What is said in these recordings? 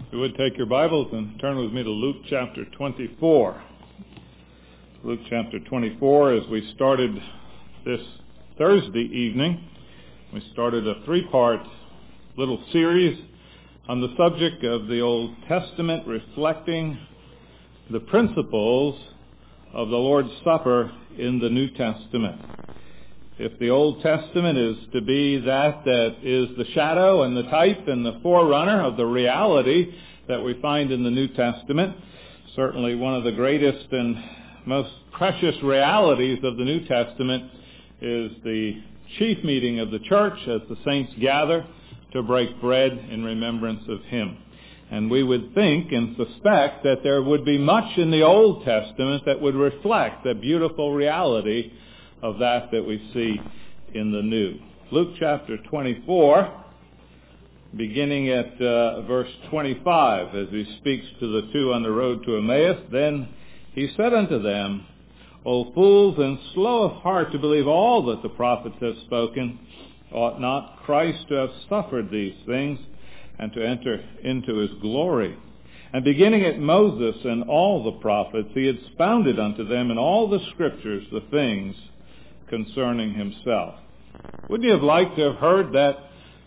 If you would take your Bibles and turn with me to Luke chapter 24. Luke chapter 24, as we started this Thursday evening, we started a three-part little series on the subject of the Old Testament, reflecting the principles of the Lord's Supper in the New Testament. If the Old Testament is to be that is the shadow and the type and the forerunner of the reality that we find in the New Testament, certainly one of the greatest and most precious realities of the New Testament is the chief meeting of the church as the saints gather to break bread in remembrance of Him. And we would think and suspect that there would be much in the Old Testament that would reflect the beautiful reality of that we see in the New. Luke chapter 24, beginning at verse 25, as he speaks to the two on the road to Emmaus, "Then he said unto them, O fools, and slow of heart to believe all that the prophets have spoken, ought not Christ to have suffered these things, and to enter into his glory? And beginning at Moses and all the prophets, he had expounded unto them in all the scriptures the things concerning himself." Wouldn't you have liked to have heard that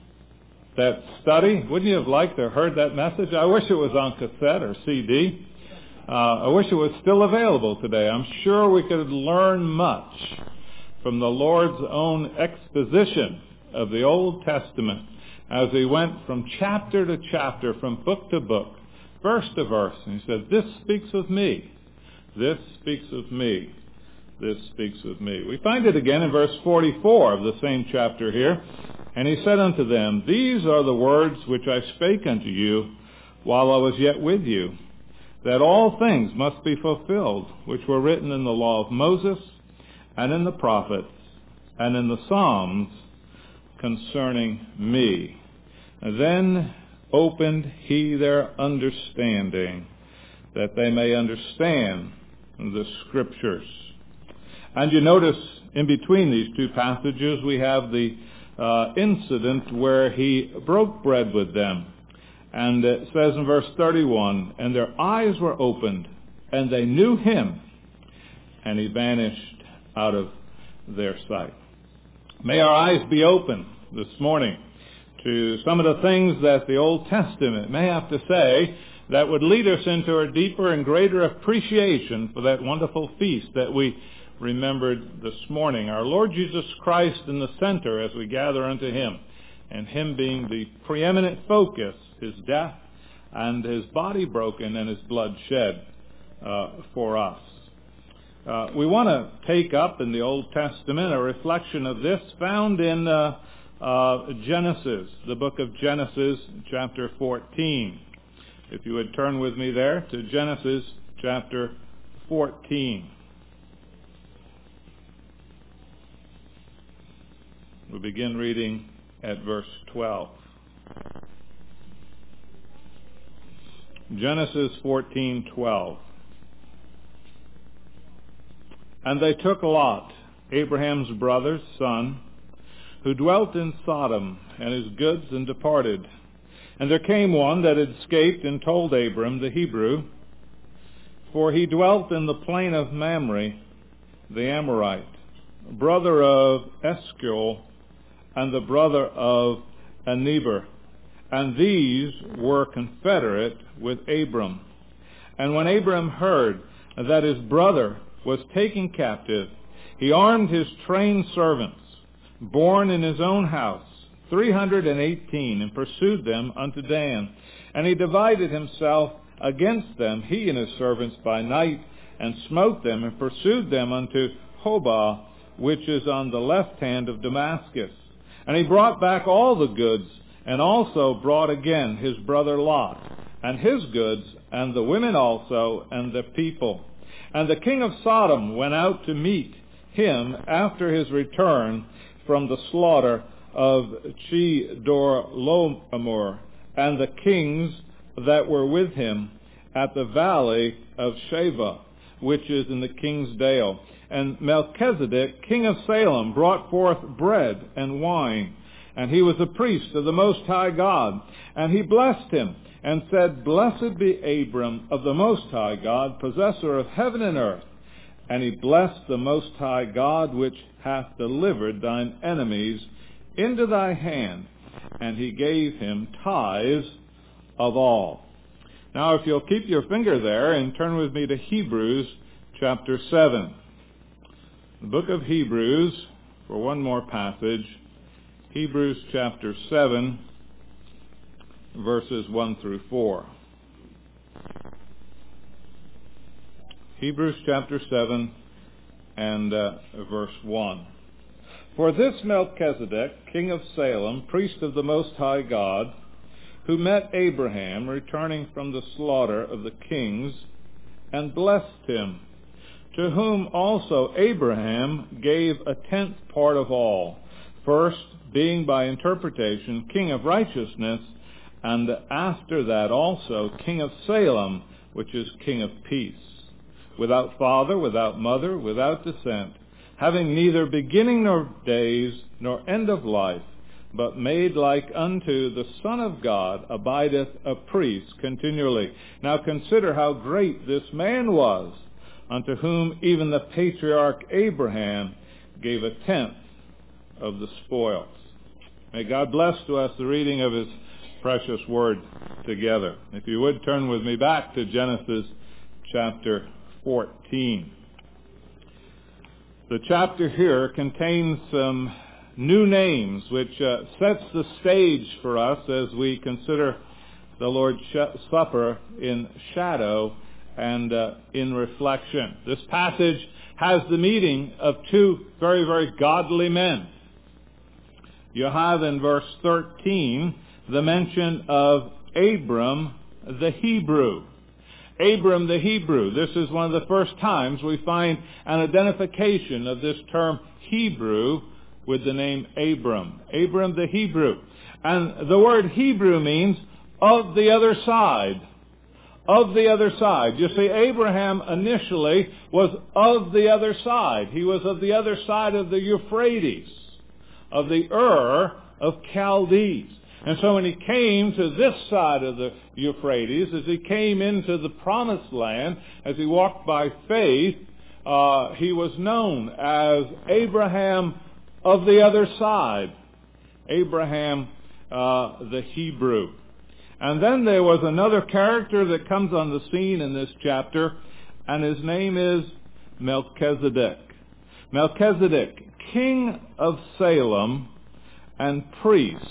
study? Wouldn't you have liked to have heard that message? I wish it was on cassette or CD. I wish it was still available today. I'm sure we could learn much from the Lord's own exposition of the Old Testament as he went from chapter to chapter, from book to book, verse to verse. And he said, "This speaks of me. This speaks of me. This speaks of me." We find it again in verse 44 of the same chapter here. "And he said unto them, These are the words which I spake unto you while I was yet with you, that all things must be fulfilled, which were written in the law of Moses, and in the prophets, and in the Psalms concerning me. And then opened he their understanding, that they may understand the Scriptures." And you notice in between these two passages we have the incident where he broke bread with them. And it says in verse 31, "And their eyes were opened, and they knew him, and he vanished out of their sight." May our eyes be open this morning to some of the things that the Old Testament may have to say that would lead us into a deeper and greater appreciation for that wonderful feast that we remembered this morning. Our Lord Jesus Christ in the center as we gather unto Him, and Him being the preeminent focus, His death and His body broken and His blood shed for us. We want to take up in the Old Testament a reflection of this found in Genesis, the book of Genesis, chapter 14. If you would turn with me there to Genesis chapter 14. We begin reading at verse 12. Genesis 14:12. "And they took Lot, Abraham's brother's son, who dwelt in Sodom, and his goods, and departed. And there came one that had escaped, and told Abram the Hebrew, for he dwelt in the plain of Mamre, the Amorite, brother of Eshcol, and the brother of Aneber. And these were confederate with Abram. And when Abram heard that his brother was taken captive, he armed his trained servants, born in his own house, 318, and pursued them unto Dan. And he divided himself against them, he and his servants, by night, and smote them, and pursued them unto Hobah, which is on the left hand of Damascus. And he brought back all the goods, and also brought again his brother Lot, and his goods, and the women also, and the people. And the king of Sodom went out to meet him after his return from the slaughter of Chedorlaomer, and the kings that were with him at the valley of Sheva, which is in the king's dale. And Melchizedek, king of Salem, brought forth bread and wine. and he was a priest of the Most High God. And he blessed him, and said, Blessed be Abram of the Most High God, possessor of heaven and earth. And he blessed the Most High God, which hath delivered thine enemies into thy hand. And he gave him tithes of all. Now, if you'll keep your finger there and turn with me to Hebrews chapter 7. The book of Hebrews, for one more passage, Hebrews chapter 7, verses 1 through 4. Hebrews chapter 7 and verse 1. For this Melchizedek, king of Salem, priest of the Most High God, who met Abraham returning from the slaughter of the kings, and blessed him, to whom also Abraham gave a tenth part of all, first being by interpretation king of righteousness, and after that also king of Salem, which is king of peace, without father, without mother, without descent, having neither beginning nor days, nor end of life, but made like unto the Son of God, abideth a priest continually. Now consider how great this man was, unto whom even the patriarch Abraham gave a tenth of the spoils. May God bless to us the reading of his precious word together. If you would turn with me back to Genesis chapter 14. The chapter here contains some new names, which sets the stage for us as we consider the Lord's Supper in shadow and in reflection. This passage has the meeting of two very, very godly men. You have in verse 13 the mention of Abram the Hebrew. Abram the Hebrew. This is one of the first times we find an identification of this term Hebrew with the name Abram. Abram the Hebrew. And the word Hebrew means of the other side. Of the other side. You see, Abraham initially was of the other side. He was of the other side of the Euphrates, of the Ur of Chaldees. And so when he came to this side of the Euphrates, as he came into the promised land, as he walked by faith, he was known as Abraham of the other side. Abraham the Hebrew. And then there was another character that comes on the scene in this chapter, and his name is Melchizedek. Melchizedek, king of Salem and priest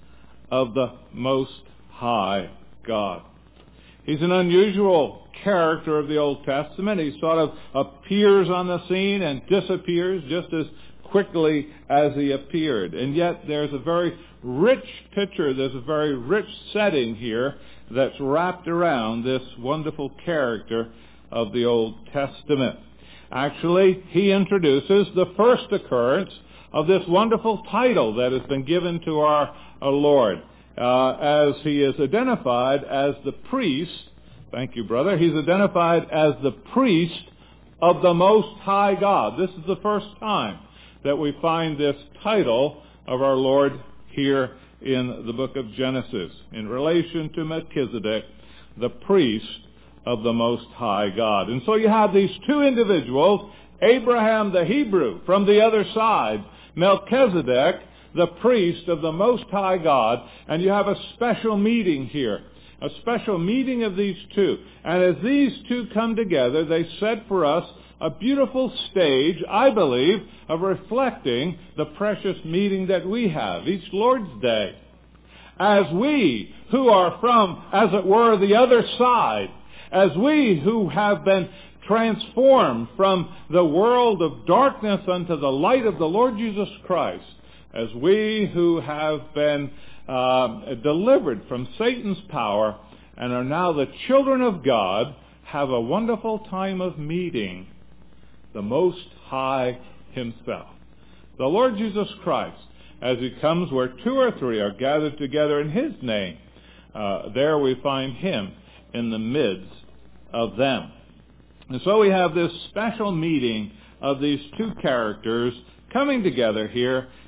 of the Most High God. He's an unusual character of the Old Testament. He sort of appears on the scene and disappears just as quickly as he appeared. And yet there's a very rich picture, there's a very rich setting here that's wrapped around this wonderful character of the Old Testament. Actually, he introduces the first occurrence of this wonderful title that has been given to our Lord, as he is identified as the priest. Thank you, brother. He's identified as the priest of the Most High God. This is the first time that we find this title of our Lord here in the book of Genesis in relation to Melchizedek, the priest of the Most High God. And so you have these two individuals, Abraham the Hebrew from the other side, Melchizedek, the priest of the Most High God, and you have a special meeting here, a special meeting of these two. And as these two come together, they set for us a beautiful stage, I believe, of reflecting the precious meeting that we have each Lord's Day. As we who are from, as it were, the other side, as we who have been transformed from the world of darkness unto the light of the Lord Jesus Christ, as we who have been delivered from Satan's power and are now the children of God, have a wonderful time of meeting the Most High himself. The Lord Jesus Christ, as he comes where two or three are gathered together in his name, there we find him in the midst of them. And so we have this special meeting of these two characters coming together here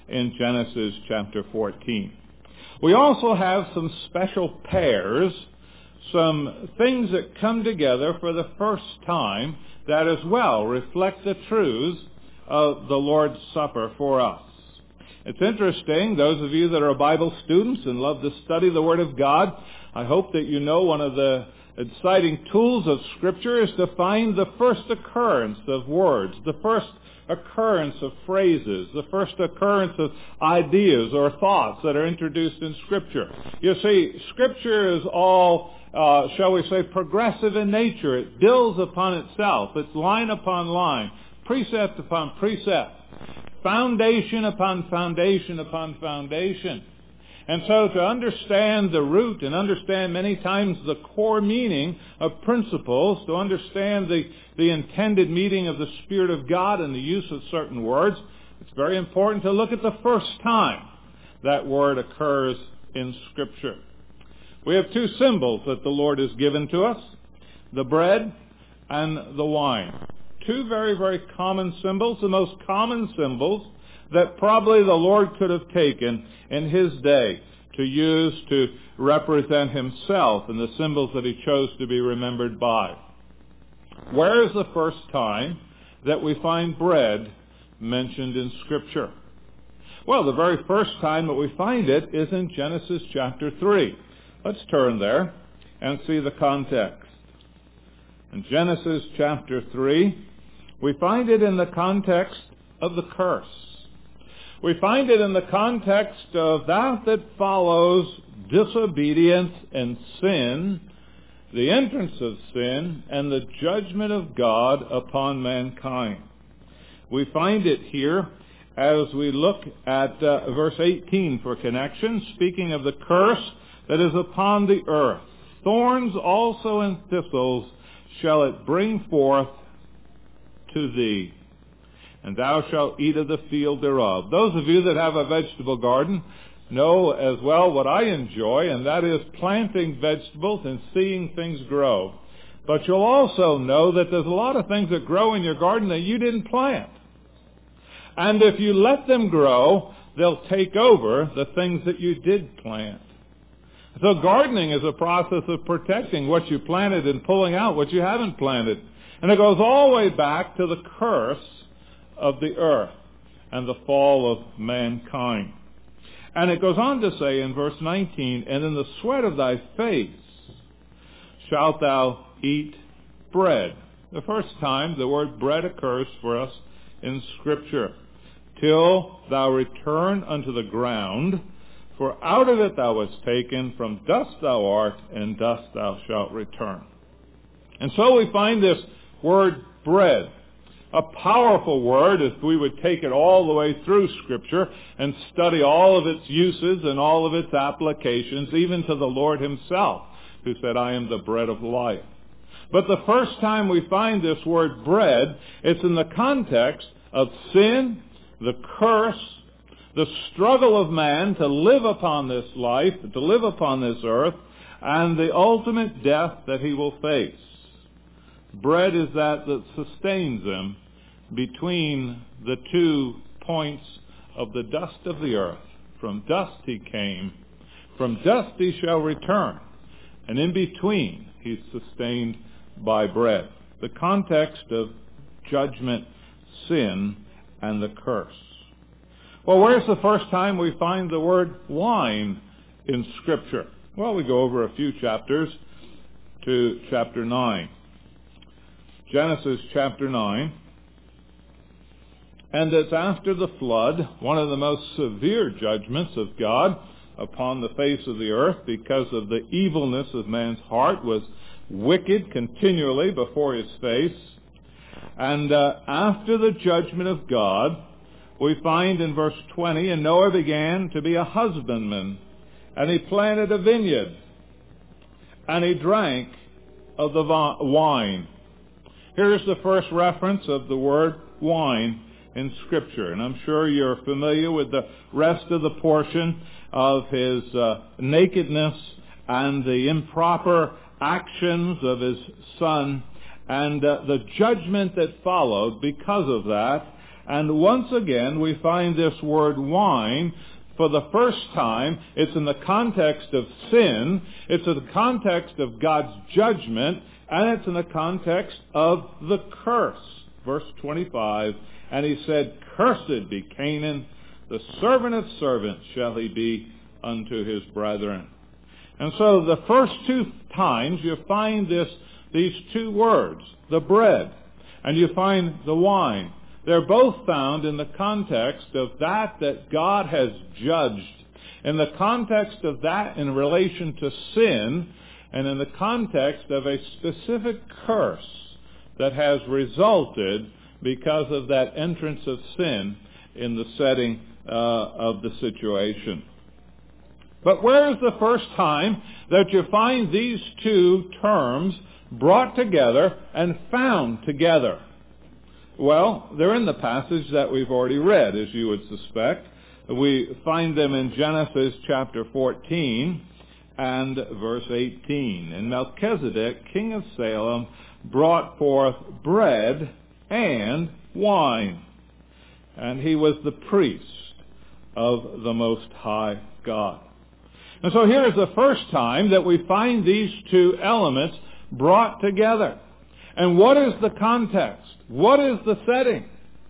in Genesis chapter 14. We also have some special pairs, some things that come together for the first time that as well reflect the truths of the Lord's Supper for us. It's interesting, those of you that are Bible students and love to study the Word of God, I hope that you know one of the exciting tools of Scripture is to find the first occurrence of words, the first occurrence of phrases, the first occurrence of ideas or thoughts that are introduced in Scripture. You see, Scripture is all, shall we say, progressive in nature. It builds upon itself. It's line upon line, precept upon precept, foundation upon foundation upon foundation. And so to understand the root and understand many times the core meaning of principles, to understand the intended meaning of the Spirit of God and the use of certain words, it's very important to look at the first time that word occurs in Scripture. We have two symbols that the Lord has given to us, the bread and the wine. Two very, very common symbols, the most common symbols that probably the Lord could have taken in His day to use to represent Himself and the symbols that He chose to be remembered by. Where is the first time that we find bread mentioned in Scripture? Well, the very first time that we find it is in Genesis chapter 3. Let's turn there and see the context. In Genesis chapter 3, we find it in the context of the curse. We find it in the context of that follows disobedience and sin, the entrance of sin, and the judgment of God upon mankind. We find it here as we look at verse 18 for connection, speaking of the curse that is upon the earth. Thorns also and thistles shall it bring forth to thee, and thou shalt eat of the field thereof. Those of you that have a vegetable garden know as well what I enjoy, and that is planting vegetables and seeing things grow. But you'll also know that there's a lot of things that grow in your garden that you didn't plant. And if you let them grow, they'll take over the things that you did plant. So gardening is a process of protecting what you planted and pulling out what you haven't planted. And it goes all the way back to the curse of the earth and the fall of mankind. And it goes on to say in verse 19, and in the sweat of thy face shalt thou eat bread. The first time the word bread occurs for us in Scripture. Till thou return unto the ground, for out of it thou wast taken, from dust thou art, and dust thou shalt return. And so we find this word bread, a powerful word if we would take it all the way through Scripture and study all of its uses and all of its applications, even to the Lord Himself, who said, I am the bread of life. But the first time we find this word bread, it's in the context of sin, the curse, the struggle of man to live upon this life, to live upon this earth, and the ultimate death that he will face. Bread is that sustains him between the 2 points of the dust of the earth. From dust he came, from dust he shall return. And in between, he's sustained by bread. The context of judgment, sin, and the curse. Well, where's the first time we find the word wine in Scripture? Well, we go over a few chapters to chapter 9. Genesis chapter 9. And it's after the flood, one of the most severe judgments of God upon the face of the earth, because of the evilness of man's heart was wicked continually before His face. And after the judgment of God, we find in verse 20, and Noah began to be a husbandman, and he planted a vineyard, and he drank of the wine. Here's the first reference of the word wine in Scripture, and I'm sure you're familiar with the rest of the portion of his nakedness and the improper actions of his son, and the judgment that followed because of that, And once again, we find this word wine for the first time. It's in the context of sin. It's in the context of God's judgment. And it's in the context of the curse. Verse 25, and he said, "Cursed be Canaan, the servant of servants shall he be unto his brethren." And so the first two times you find these two words, the bread, and you find the wine. They're both found in the context of that God has judged, in the context of that in relation to sin, and in the context of a specific curse that has resulted because of that entrance of sin in the setting of the situation. But where is the first time that you find these two terms brought together and found together? Well, they're in the passage that we've already read, as you would suspect. We find them in Genesis chapter 14 and verse 18. And Melchizedek, king of Salem, brought forth bread and wine. And he was the priest of the Most High God. And so here is the first time that we find these two elements brought together. And what is the context? What is the setting?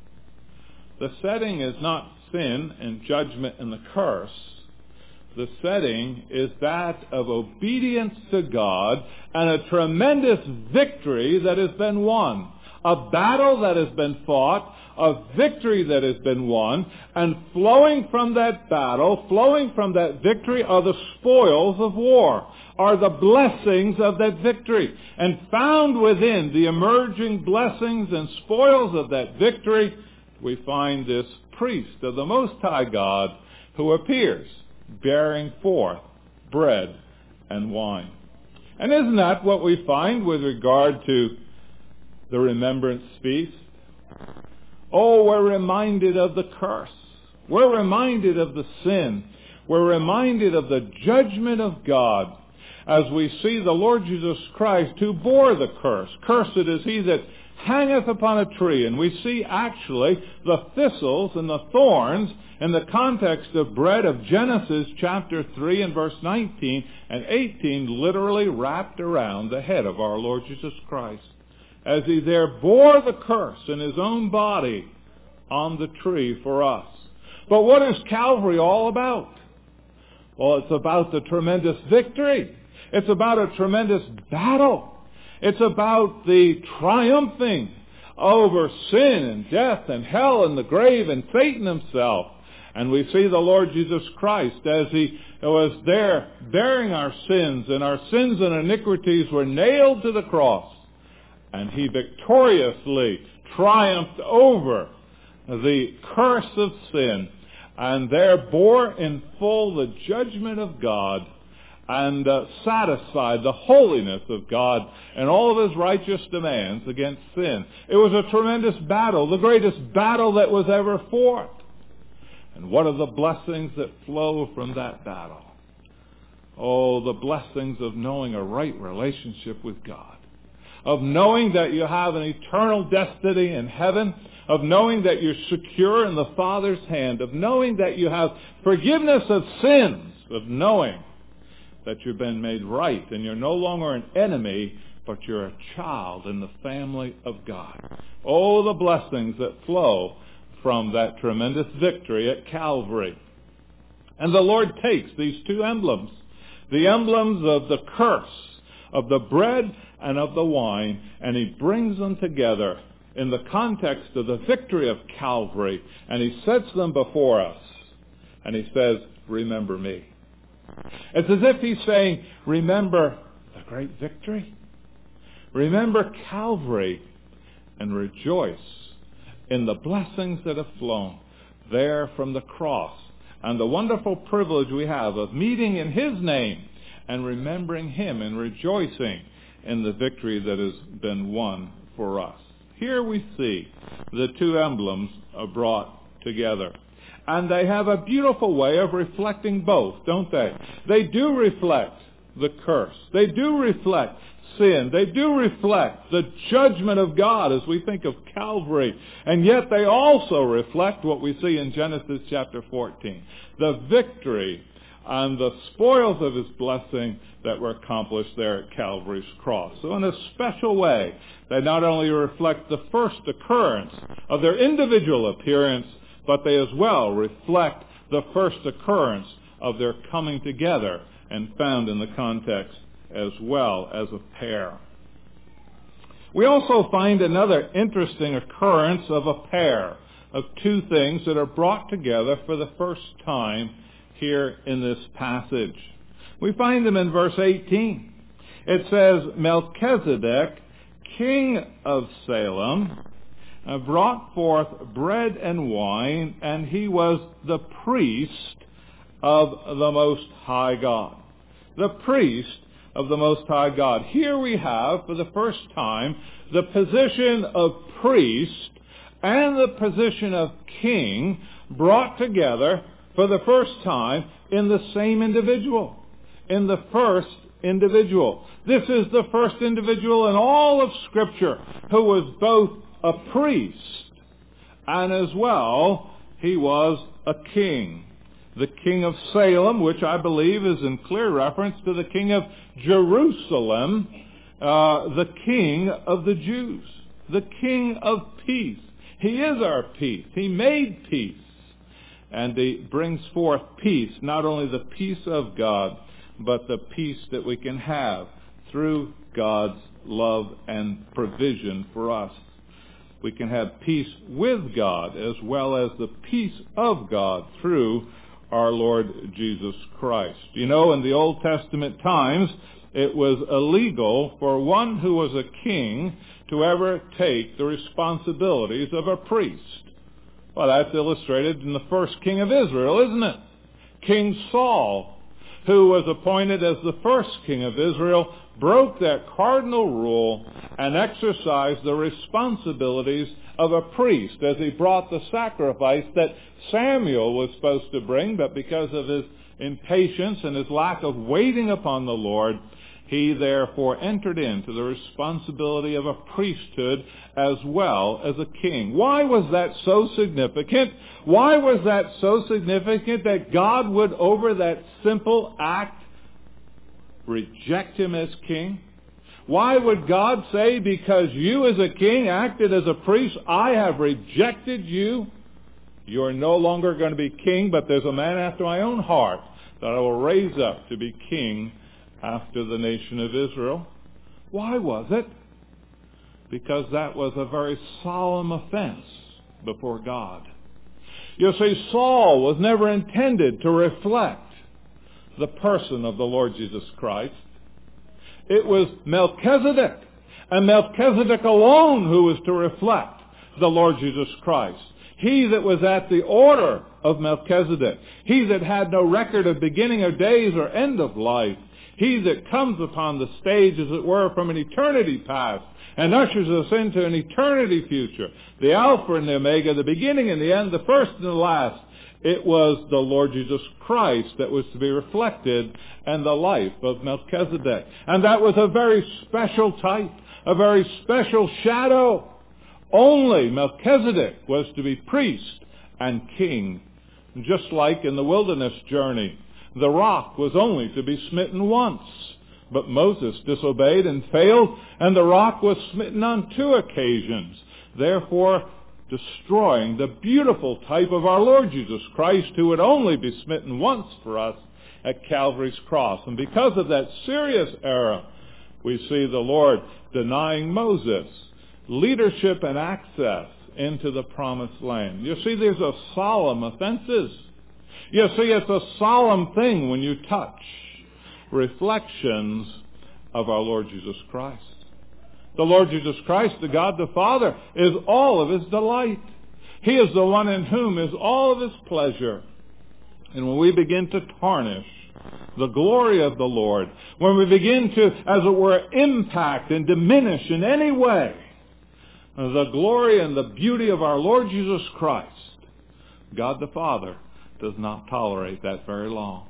The setting is not sin and judgment and the curse. The setting is that of obedience to God and a tremendous victory that has been won. A battle that has been fought, a victory that has been won, and flowing from that battle, flowing from that victory are the spoils of war, are the blessings of that victory. And found within the emerging blessings and spoils of that victory, we find this priest of the Most High God who appears bearing forth bread and wine. And isn't that what we find with regard to the remembrance feast? Oh, we're reminded of the curse. We're reminded of the sin. We're reminded of the judgment of God as we see the Lord Jesus Christ who bore the curse. Cursed is he that hangeth upon a tree. And we see actually the thistles and the thorns in the context of bread of Genesis chapter 3 and verse 19 and 18 literally wrapped around the head of our Lord Jesus Christ, as he there bore the curse in his own body on the tree for us. But what is Calvary all about? Well, it's about the tremendous victory. It's about a tremendous battle. It's about the triumphing over sin and death and hell and the grave and Satan himself. And we see the Lord Jesus Christ as he was there bearing our sins, and our sins and iniquities were nailed to the cross. And he victoriously triumphed over the curse of sin, and there bore in full the judgment of God, and satisfied the holiness of God and all of his righteous demands against sin. It was a tremendous battle, the greatest battle that was ever fought. And what are the blessings that flow from that battle? Oh, the blessings of knowing a right relationship with God, of knowing that you have an eternal destiny in heaven, of knowing that you're secure in the Father's hand, of knowing that you have forgiveness of sins, of knowing that you've been made right and you're no longer an enemy, but you're a child in the family of God. Oh, the blessings that flow from that tremendous victory at Calvary. And the Lord takes these two emblems, the emblems of the curse, of the bread and of the wine, and he brings them together in the context of the victory of Calvary, and he sets them before us. And he says, remember me. It's as if he's saying, remember the great victory. Remember Calvary and rejoice in the blessings that have flown there from the cross and the wonderful privilege we have of meeting in his name and remembering him and rejoicing in the victory that has been won for us. Here we see the two emblems are brought together. And they have a beautiful way of reflecting both, don't they? They do reflect the curse. They do reflect sin. They do reflect the judgment of God as we think of Calvary. And yet they also reflect what we see in Genesis chapter 14. The victory and the spoils of his blessing that were accomplished there at Calvary's cross. So in a special way, they not only reflect the first occurrence of their individual appearance, but they as well reflect the first occurrence of their coming together and found in the context as well as a pair. We also find another interesting occurrence of a pair of two things that are brought together for the first time here in this passage. We find them in verse 18. It says, Melchizedek, king of Salem, brought forth bread and wine, and he was the priest of the Most High God. The priest of the Most High God. Here we have, for the first time, the position of priest and the position of king brought together for the first time in the same individual. In the first individual. This is the first individual in all of Scripture who was both a priest and as well he was a king. The king of Salem, which I believe is in clear reference to the king of Jerusalem, the king of the Jews, the king of peace. He is our peace. He made peace. And he brings forth peace, not only the peace of God, but the peace that we can have through God's love and provision for us. We can have peace with God as well as the peace of God through our Lord Jesus Christ. You know, in the Old Testament times, it was illegal for one who was a king to ever take the responsibilities of a priest. Well, that's illustrated in the first king of Israel, isn't it? King Saul, who was appointed as the first king of Israel, broke that cardinal rule and exercised the responsibilities of a priest as he brought the sacrifice that Samuel was supposed to bring, but because of his impatience and his lack of waiting upon the Lord, he therefore entered into the responsibility of a priesthood as well as a king. Why was that so significant? Why was that so significant that God would, over that simple act, reject him as king? Why would God say, because you as a king acted as a priest, I have rejected you? You're no longer going to be king, but there's a man after my own heart that I will raise up to be king after the nation of Israel. Why was it? Because that was a very solemn offense before God. You see, Saul was never intended to reflect the person of the Lord Jesus Christ. It was Melchizedek, and Melchizedek alone who was to reflect the Lord Jesus Christ. He that was at the order of Melchizedek. He that had no record of beginning of days or end of life. He that comes upon the stage, as it were, from an eternity past and ushers us into an eternity future. The Alpha and the Omega, the beginning and the end, the first and the last. It was the Lord Jesus Christ that was to be reflected in the life of Melchizedek. And that was a very special type, a very special shadow. Only Melchizedek was to be priest and king. Just like in the wilderness journey, the rock was only to be smitten once. But Moses disobeyed and failed, and the rock was smitten on 2 occasions, therefore destroying the beautiful type of our Lord Jesus Christ, who would only be smitten once for us at Calvary's cross. And because of that serious error, we see the Lord denying Moses leadership and access into the promised land. You see, there's a solemn offenses. You see, it's a solemn thing when you touch reflections of our Lord Jesus Christ. The Lord Jesus Christ, the God the Father, is all of his delight. He is the one in whom is all of his pleasure. And when we begin to tarnish the glory of the Lord, when we begin to, as it were, impact and diminish in any way the glory and the beauty of our Lord Jesus Christ, God the Father does not tolerate that very long.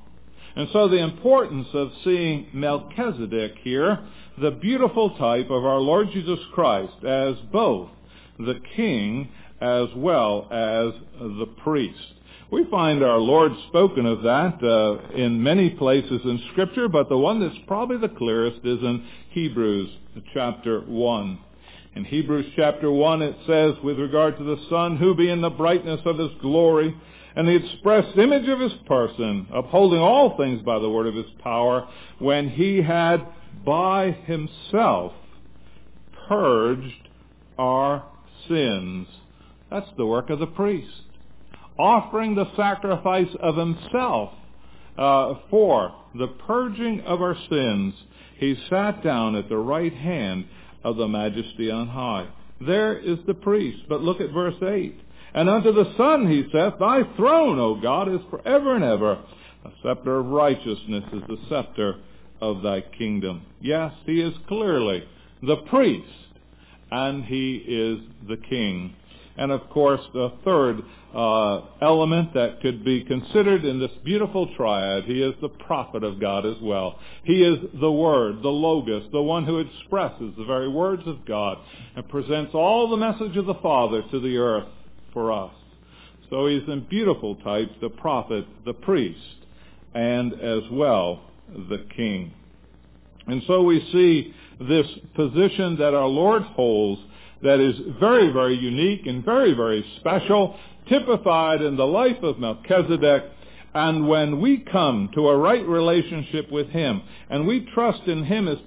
And so the importance of seeing Melchizedek here, the beautiful type of our Lord Jesus Christ, as both the king as well as the priest. We find our Lord spoken of that in many places in Scripture, but the one that's probably the clearest is in Hebrews chapter 1. In Hebrews chapter 1 it says, with regard to the Son, who being the brightness of his glory, and the express image of his person, upholding all things by the word of his power, when he had by himself purged our sins. That's the work of the priest. Offering the sacrifice of himself for the purging of our sins, he sat down at the right hand of the Majesty on high. There is the priest. But look at verse 8. And unto the Son he saith, thy throne, O God, is forever and ever. A scepter of righteousness is the scepter of thy kingdom. Yes, he is clearly the priest, and he is the king. And of course, the third element that could be considered in this beautiful triad, he is the prophet of God as well. He is the Word, the Logos, the one who expresses the very words of God and presents all the message of the Father to the earth for us. So he's in beautiful types, the prophet, the priest, and as well the king. And so we see this position that our Lord holds that is very, very unique and very, very special, typified in the life of Melchizedek. And when we come to a right relationship with him, and we trust in him as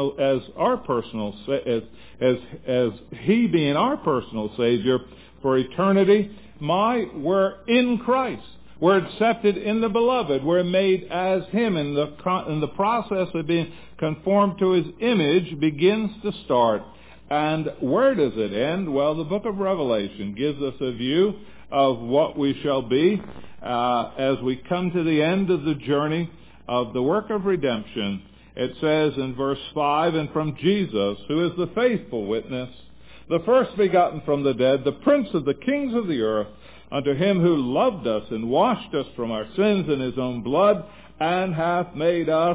he being our personal Savior for eternity, we're in Christ. We're accepted in the Beloved. We're made as him. And the process of being conformed to his image begins to start. And where does it end? Well, the book of Revelation gives us a view of what we shall be as we come to the end of the journey of the work of redemption. It says in verse 5, and from Jesus, who is the faithful witness, the first begotten from the dead, the prince of the kings of the earth, unto him who loved us and washed us from our sins in his own blood, and hath made us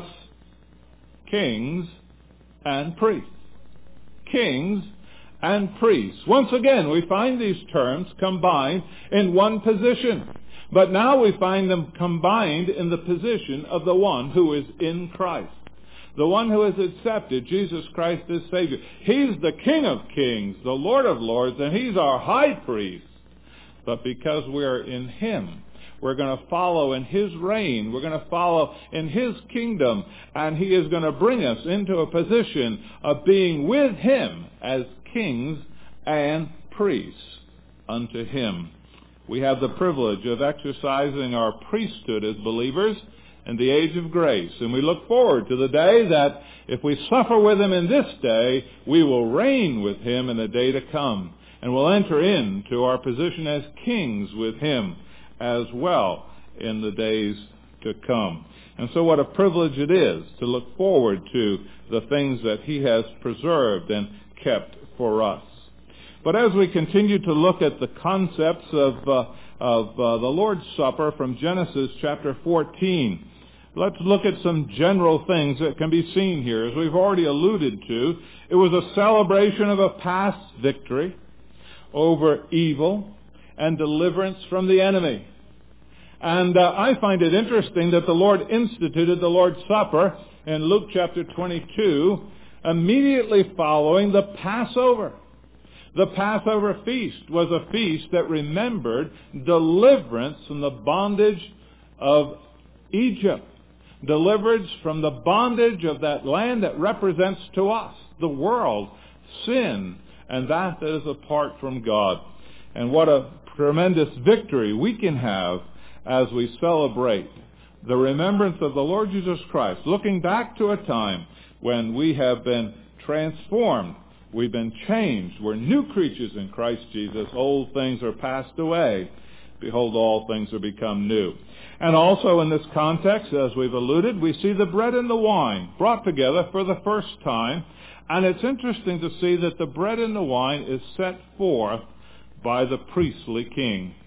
kings and priests. Kings and priests. Once again, we find these terms combined in one position. But now we find them combined in the position of the one who is in Christ. The one who has accepted Jesus Christ as Savior. He's the King of kings, the Lord of lords, and he's our high priest. But because we're in him, we're going to follow in his reign. We're going to follow in his kingdom. And he is going to bring us into a position of being with him as kings and priests unto him. We have the privilege of exercising our priesthood as believers in the age of grace. And we look forward to the day that if we suffer with him in this day, we will reign with him in the day to come. And we'll enter into our position as kings with him as well in the days to come. And so what a privilege it is to look forward to the things that he has preserved and kept for us. But as we continue to look at the concepts of the Lord's Supper from Genesis chapter 14, let's look at some general things that can be seen here. As we've already alluded to, it was a celebration of a past victory over evil and deliverance from the enemy. And I find it interesting that the Lord instituted the Lord's Supper in Luke chapter 22 immediately following the Passover. The Passover feast was a feast that remembered deliverance from the bondage of Egypt. Deliverance from the bondage of that land that represents to us, the world, sin, and that is apart from God. And what a tremendous victory we can have as we celebrate the remembrance of the Lord Jesus Christ, looking back to a time when we have been transformed, we've been changed, we're new creatures in Christ Jesus. Old things are passed away. Behold, all things are become new. And also in this context, as we've alluded, we see the bread and the wine brought together for the first time. And it's interesting to see that the bread and the wine is set forth by the priestly king.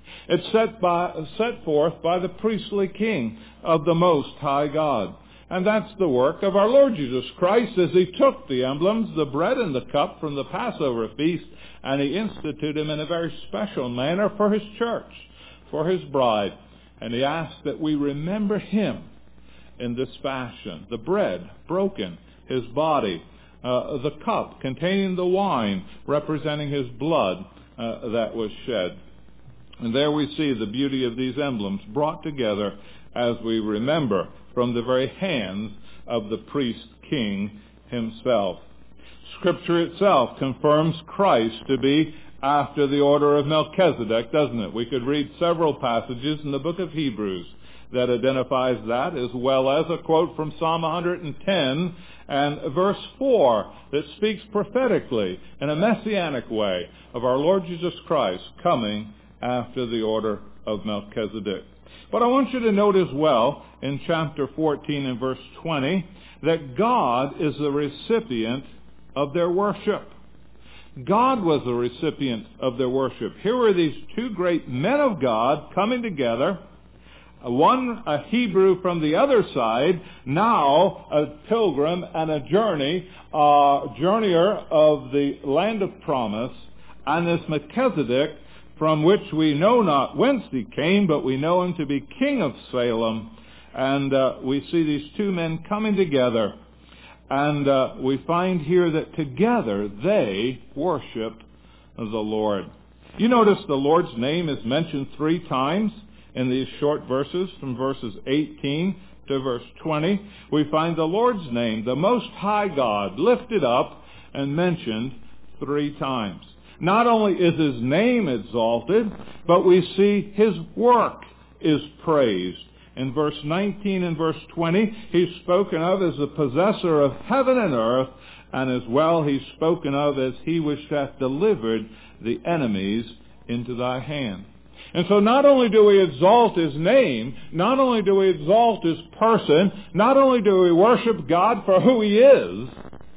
It's set forth by the priestly king of the Most High God. And that's the work of our Lord Jesus Christ as he took the emblems, the bread and the cup from the Passover feast, and he instituted them in a very special manner for his church, for his bride. And he asked that we remember him in this fashion. The bread broken, his body, the cup containing the wine representing his blood that was shed. And there we see the beauty of these emblems brought together as we remember from the very hands of the priest king himself. Scripture itself confirms Christ to be after the order of Melchizedek, doesn't it? We could read several passages in the book of Hebrews that identifies that, as well as a quote from Psalm 110 and verse 4 that speaks prophetically in a messianic way of our Lord Jesus Christ coming after the order of Melchizedek. But I want you to note as well in chapter 14 and verse 20 that God is the recipient of their worship. God was the recipient of their worship. Here were these two great men of God coming together, one a Hebrew from the other side, now a pilgrim and a journeyer of the land of promise, and this Melchizedek, from which we know not whence he came, but we know him to be King of Salem. And we see these two men coming together. And we find here that together they worship the Lord. You notice the Lord's name is mentioned 3 times in these short verses, from verses 18 to verse 20. We find the Lord's name, the Most High God, lifted up and mentioned 3 times. Not only is his name exalted, but we see his work is praised. In verse 19 and verse 20, he's spoken of as the possessor of heaven and earth, and as well he's spoken of as he which hath delivered the enemies into thy hand. And so not only do we exalt his name, not only do we exalt his person, not only do we worship God for who he is,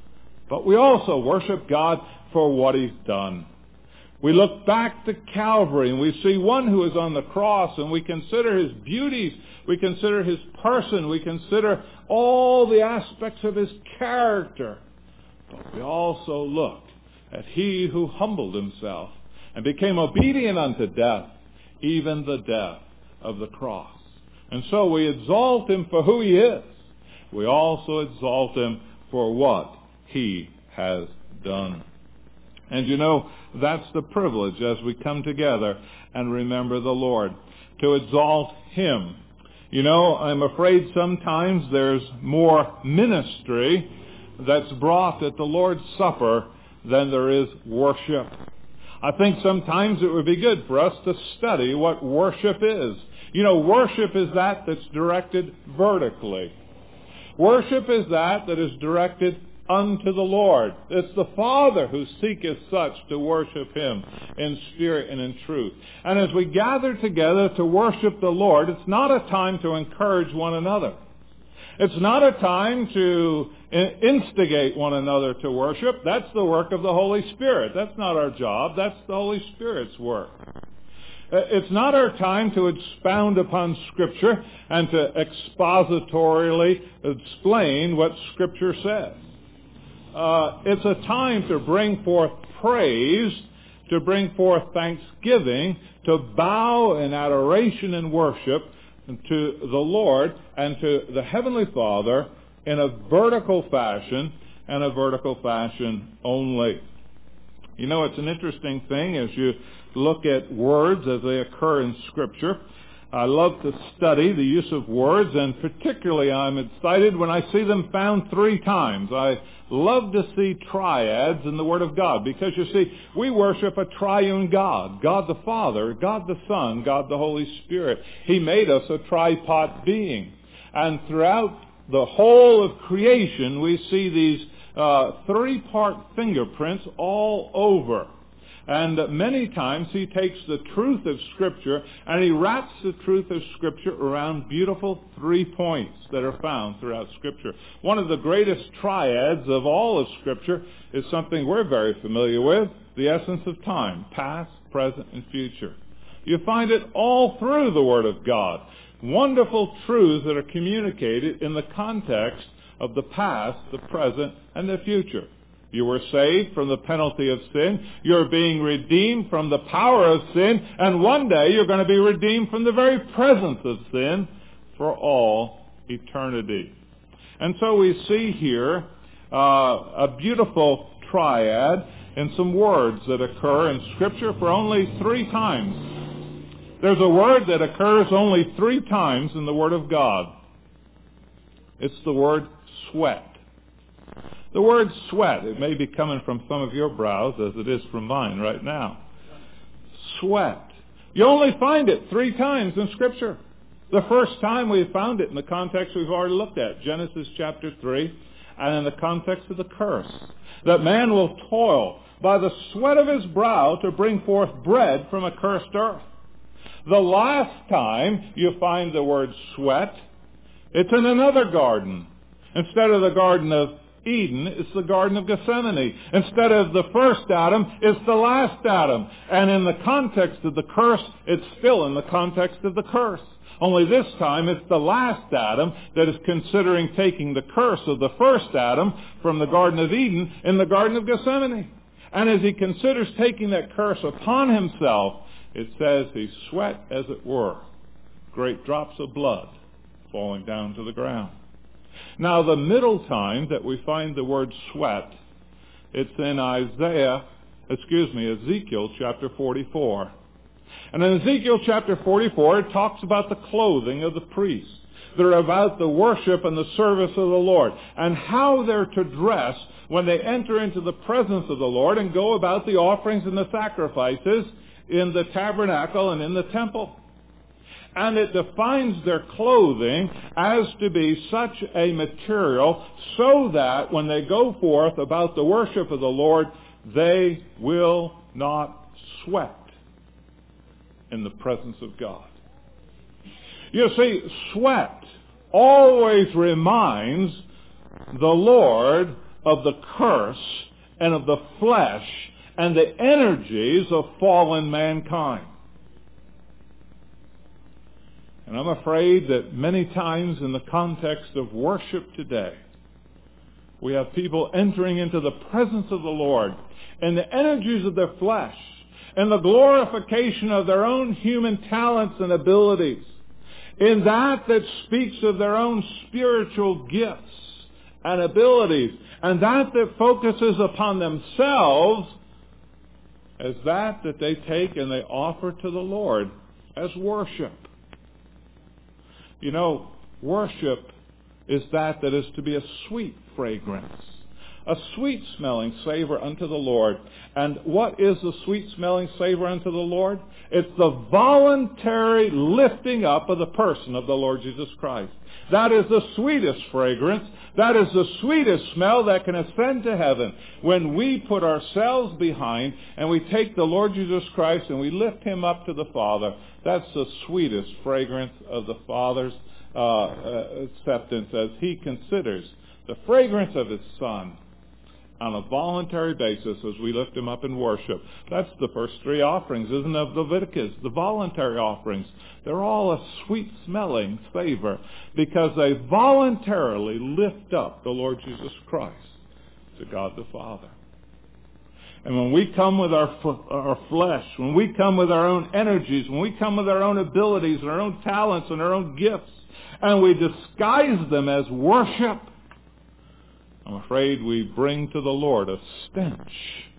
but we also worship God for what he's done. We look back to Calvary and we see one who is on the cross, and we consider his beauties, we consider his person, we consider all the aspects of his character. But we also look at he who humbled himself and became obedient unto death, even the death of the cross. And so we exalt him for who he is. We also exalt him for what he has done. And you know, that's the privilege as we come together and remember the Lord, to exalt him. You know, I'm afraid sometimes there's more ministry that's brought at the Lord's Supper than there is worship. I think sometimes it would be good for us to study what worship is. You know, worship is that that's directed vertically. Worship is that is directed unto the Lord. It's the Father who seeketh such to worship him in spirit and in truth. And as we gather together to worship the Lord, it's not a time to encourage one another. It's not a time to instigate one another to worship. That's the work of the Holy Spirit. That's not our job. That's the Holy Spirit's work. It's not our time to expound upon Scripture and to expositorily explain what Scripture says. It's a time to bring forth praise, to bring forth thanksgiving, to bow in adoration and worship to the Lord and to the Heavenly Father in a vertical fashion, and a vertical fashion only. You know, it's an interesting thing as you look at words as they occur in Scripture. I love to study the use of words, and particularly I'm excited when I see them found 3 times. I love to see triads in the Word of God, because you see, we worship a triune God. God the Father, God the Son, God the Holy Spirit. He made us a tripart being. And throughout the whole of creation, we see these 3-part fingerprints all over. And many times he takes the truth of Scripture and he wraps the truth of Scripture around beautiful 3 points that are found throughout Scripture. One of the greatest triads of all of Scripture is something we're very familiar with, the essence of time, past, present, and future. You find it all through the Word of God. Wonderful truths that are communicated in the context of the past, the present, and the future. You were saved from the penalty of sin. You're being redeemed from the power of sin. And one day you're going to be redeemed from the very presence of sin for all eternity. And so we see here a beautiful triad in some words that occur in Scripture for only 3 times. There's a word that occurs only 3 times in the Word of God. It's the word sweat. The word sweat, it may be coming from some of your brows as it is from mine right now. Sweat. You only find it 3 times in Scripture. The first time we found it in the context we've already looked at, Genesis chapter 3, and in the context of the curse. That man will toil by the sweat of his brow to bring forth bread from a cursed earth. The last time you find the word sweat, it's in another garden. Instead of the Garden of Eden, it's the Garden of Gethsemane. Instead of the first Adam, it's the last Adam. And in the context of the curse, it's still in the context of the curse. Only this time, it's the last Adam that is considering taking the curse of the first Adam from the Garden of Eden in the Garden of Gethsemane. And as he considers taking that curse upon himself, it says he sweat, as it were, great drops of blood falling down to the ground. Now, the middle time that we find the word sweat, it's in Ezekiel chapter 44. And in Ezekiel chapter 44, it talks about the clothing of the priests. They're about the worship and the service of the Lord, and how they're to dress when they enter into the presence of the Lord and go about the offerings and the sacrifices in the tabernacle and in the temple. And it defines their clothing as to be such a material so that when they go forth about the worship of the Lord, they will not sweat in the presence of God. You see, sweat always reminds the Lord of the curse and of the flesh and the energies of fallen mankind. And I'm afraid that many times in the context of worship today, we have people entering into the presence of the Lord and the energies of their flesh and the glorification of their own human talents and abilities, in that speaks of their own spiritual gifts and abilities, and that focuses upon themselves as that they take and they offer to the Lord as worship. You know, worship is that is to be a sweet fragrance, a sweet-smelling savor unto the Lord. And what is the sweet-smelling savor unto the Lord? It's the voluntary lifting up of the person of the Lord Jesus Christ. That is the sweetest fragrance. That is the sweetest smell that can ascend to heaven. When we put ourselves behind and we take the Lord Jesus Christ and we lift him up to the Father, that's the sweetest fragrance of the Father's acceptance as he considers the fragrance of his Son on a voluntary basis as we lift him up in worship. That's the first 3 offerings, isn't it, of Leviticus, the voluntary offerings. They're all a sweet-smelling savor because they voluntarily lift up the Lord Jesus Christ to God the Father. And when we come with our flesh, when we come with our own energies, when we come with our own abilities and our own talents and our own gifts, and we disguise them as worship, I'm afraid we bring to the Lord a stench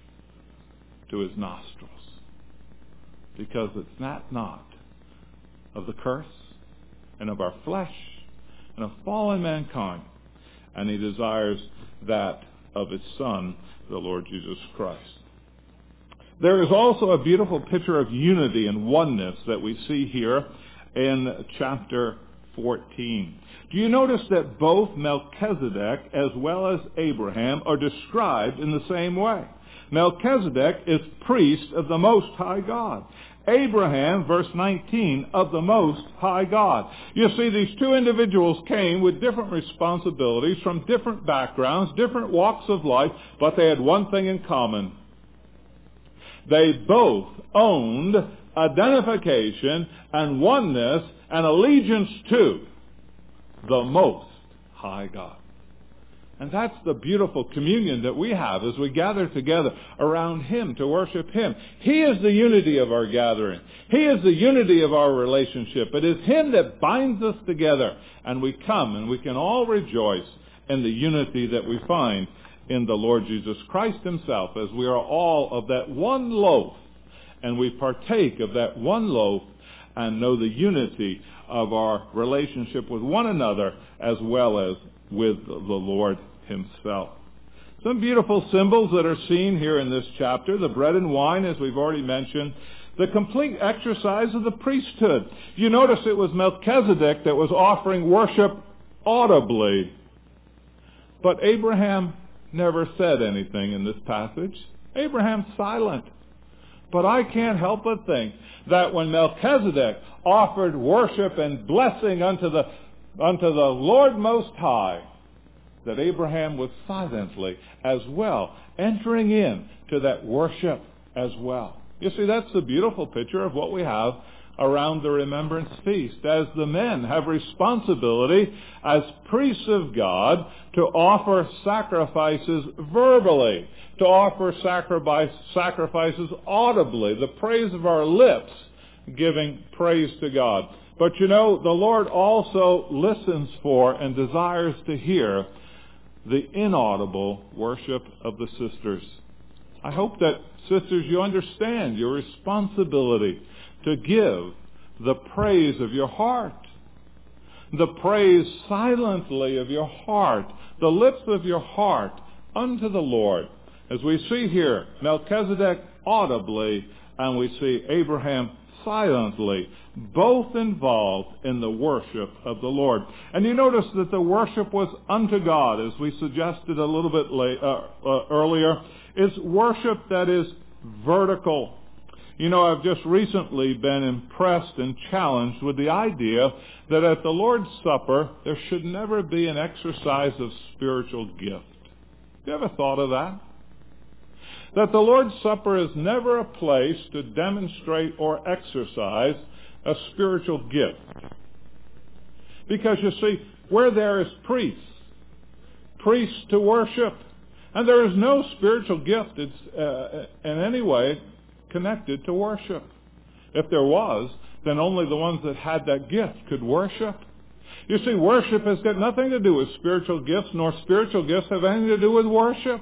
to his nostrils, because it's not of the curse and of our flesh and of fallen mankind, and he desires that of his Son, the Lord Jesus Christ. There is also a beautiful picture of unity and oneness that we see here in chapter 14. Do you notice that both Melchizedek as well as Abraham are described in the same way? Melchizedek is priest of the Most High God. Abraham, verse 19, of the Most High God. You see, these 2 individuals came with different responsibilities from different backgrounds, different walks of life, but they had one thing in common. They both owned identification and oneness and allegiance to the Most High God. And that's the beautiful communion that we have as we gather together around Him to worship Him. He is the unity of our gathering. He is the unity of our relationship. It is Him that binds us together. And we come and we can all rejoice in the unity that we find in the Lord Jesus Christ Himself, as we are all of that one loaf. And we partake of that one loaf and know the unity of our relationship with one another as well as with the Lord Himself. Some beautiful symbols that are seen here in this chapter. The bread and wine, as we've already mentioned. The complete exercise of the priesthood. You notice it was Melchizedek that was offering worship audibly. But Abraham never said anything in this passage. Abraham's silent. But I can't help but think that when Melchizedek offered worship and blessing unto the Lord Most High, that Abraham was silently as well, entering in to that worship as well. You see, that's the beautiful picture of what we have around the Remembrance Feast, as the men have responsibility as priests of God to offer sacrifices verbally, to offer sacrifices audibly, the praise of our lips, giving praise to God. But you know, the Lord also listens for and desires to hear the inaudible worship of the sisters. I hope that, sisters, you understand your responsibility to give the praise of your heart, the praise silently of your heart, the lips of your heart unto the Lord. As we see here, Melchizedek audibly, and we see Abraham silently, both involved in the worship of the Lord. And you notice that the worship was unto God, as we suggested a little bit earlier, is worship that is vertical. You know, I've just recently been impressed and challenged with the idea that at the Lord's Supper, there should never be an exercise of spiritual gift. Have you ever thought of that? That the Lord's Supper is never a place to demonstrate or exercise a spiritual gift. Because you see, where there is priests to worship, and there is no spiritual gift in any way connected to worship. If there was, then only the ones that had that gift could worship. You see, worship has got nothing to do with spiritual gifts, nor spiritual gifts have anything to do with worship.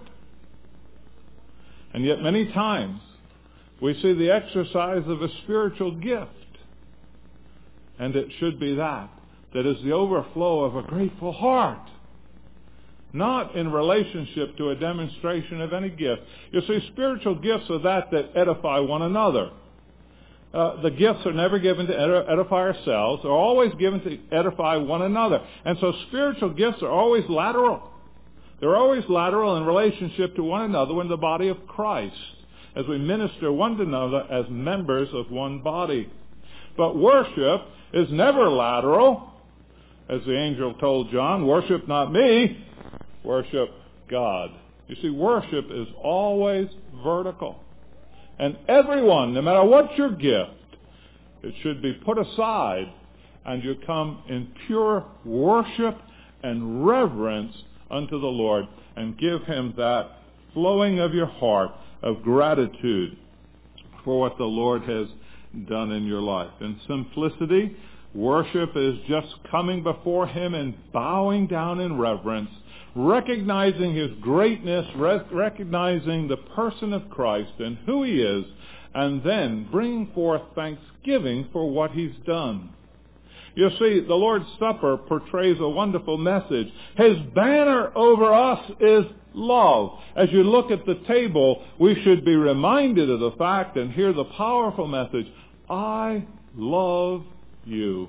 And yet many times we see the exercise of a spiritual gift. And it should be that is the overflow of a grateful heart. Not in relationship to a demonstration of any gift. You see, spiritual gifts are that edify one another. The gifts are never given to edify ourselves. They're always given to edify one another. And so spiritual gifts are always lateral. They're always lateral in relationship to one another in the body of Christ, as we minister one to another as members of one body. But worship is never lateral. As the angel told John, worship not me, worship God. You see, worship is always vertical. And everyone, no matter what your gift, it should be put aside and you come in pure worship and reverence unto the Lord and give Him that flowing of your heart of gratitude for what the Lord has done in your life. In simplicity, worship is just coming before Him and bowing down in reverence, recognizing His greatness, recognizing the person of Christ and who He is, and then bringing forth thanksgiving for what He's done. You see, the Lord's Supper portrays a wonderful message. His banner over us is love. As you look at the table, we should be reminded of the fact and hear the powerful message, I love you.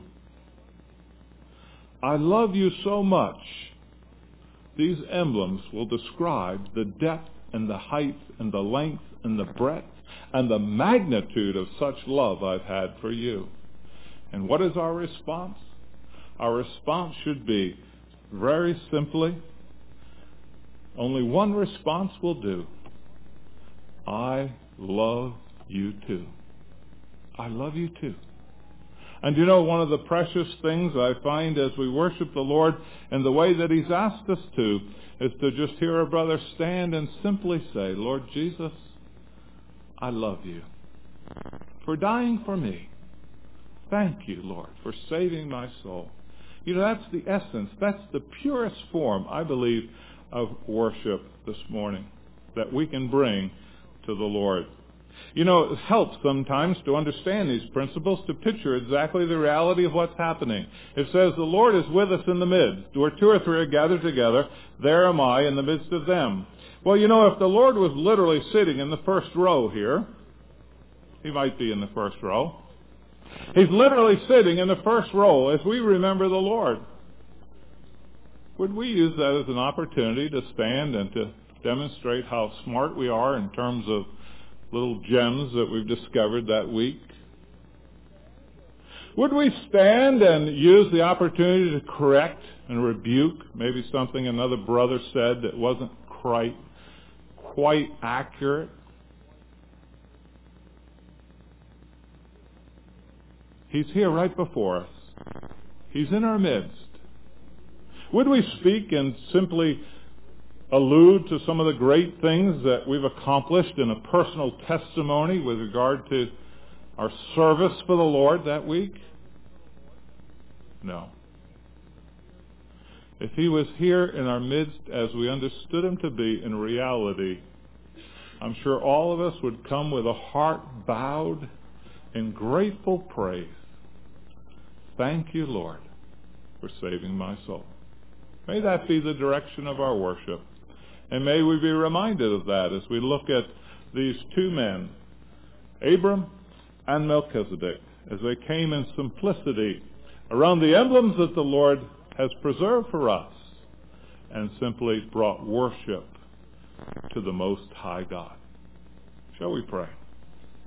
I love you so much. These emblems will describe the depth and the height and the length and the breadth and the magnitude of such love I've had for you. And what is our response? Our response should be, very simply, only one response will do. I love you too. I love you too. And you know, one of the precious things I find as we worship the Lord in the way that He's asked us to is to just hear a brother stand and simply say, Lord Jesus, I love you for dying for me. Thank you, Lord, for saving my soul. You know, that's the essence. That's the purest form, I believe, of worship this morning that we can bring to the Lord. You know, it helps sometimes to understand these principles, to picture exactly the reality of what's happening. It says, the Lord is with us in the midst. Where two or three are gathered together, there am I in the midst of them. Well, you know, if the Lord was literally sitting in the first row here, He might be in the first row. He's literally sitting in the first row as we remember the Lord. Would we use that as an opportunity to stand and to demonstrate how smart we are in terms of little gems that we've discovered that week? Would we stand and use the opportunity to correct and rebuke maybe something another brother said that wasn't quite accurate? He's here right before us. He's in our midst. Would we speak and simply allude to some of the great things that we've accomplished in a personal testimony with regard to our service for the Lord that week? No. If He was here in our midst as we understood Him to be in reality, I'm sure all of us would come with a heart bowed in grateful praise. Thank you, Lord, for saving my soul. May that be the direction of our worship. And may we be reminded of that as we look at these two men, Abram and Melchizedek, as they came in simplicity around the emblems that the Lord has preserved for us and simply brought worship to the Most High God. Shall we pray?